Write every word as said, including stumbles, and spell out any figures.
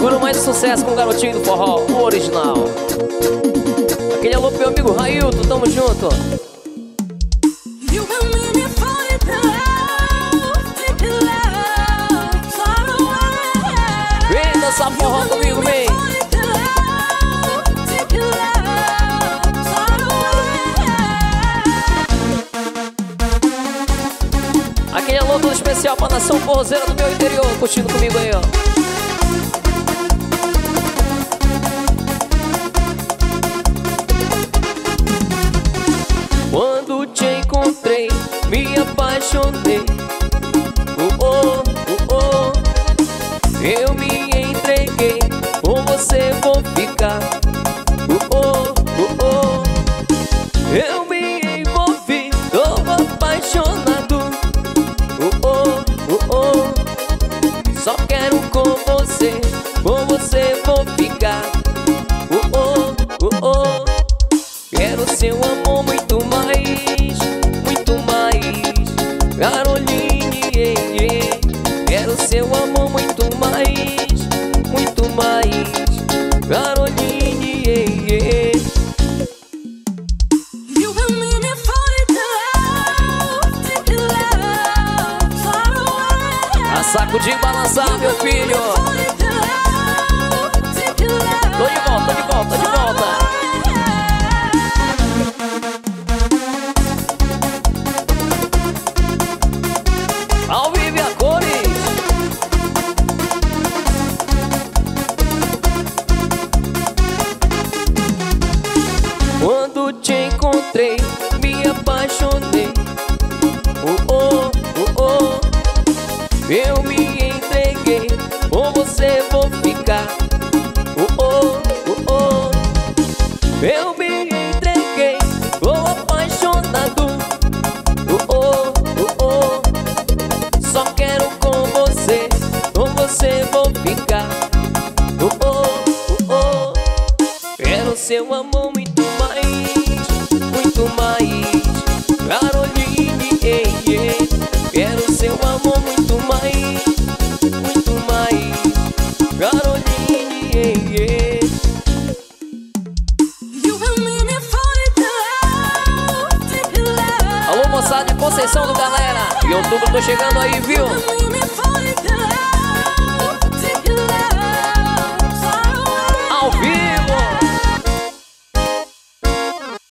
Segura mais sucesso com o garotinho do forró, o original. Aquele alô pro meu amigo Railton, tamo junto. Vem dançar forró comigo, vem. Aquele alô todo especial pra nação forrozeira do meu interior, curtindo comigo aí, ó. Quando te encontrei, me apaixonei. Oh, oh, oh, oh. Eu me entreguei, com você vou ficar. Oh, oh, oh, oh. Eu me envolvi, tô apaixonado. Oh, oh, oh, oh. Só quero com você, com você vou ficar. Oh, oh, oh, oh. Quero seu amor muito mais, muito mais, Caroline, yeah, yeah. Quero seu amor muito mais, muito mais, Caroline, yeah, yeah. A saco de balançar, meu filho. Tô de volta, tô de volta, tô de volta. Ao vivo e a cores. Quando te encontrei, me apaixonei. Oh, oh, oh, oh. Eu me entreguei, com você vou ficar. Oh, oh, oh, oh. Eu me entreguei, tô apaixonado. Oh, oh, oh, oh. Só quero com você, com você vou ficar. Oh, oh, oh, oh. Quero seu amor muito mais, muito mais, Caroline, yeah, yeah. Quero seu amor muito mais, muito mais, Caroline, yeah, yeah. Alô, moçada de Conceição do Galera, em outubro tô chegando aí, viu?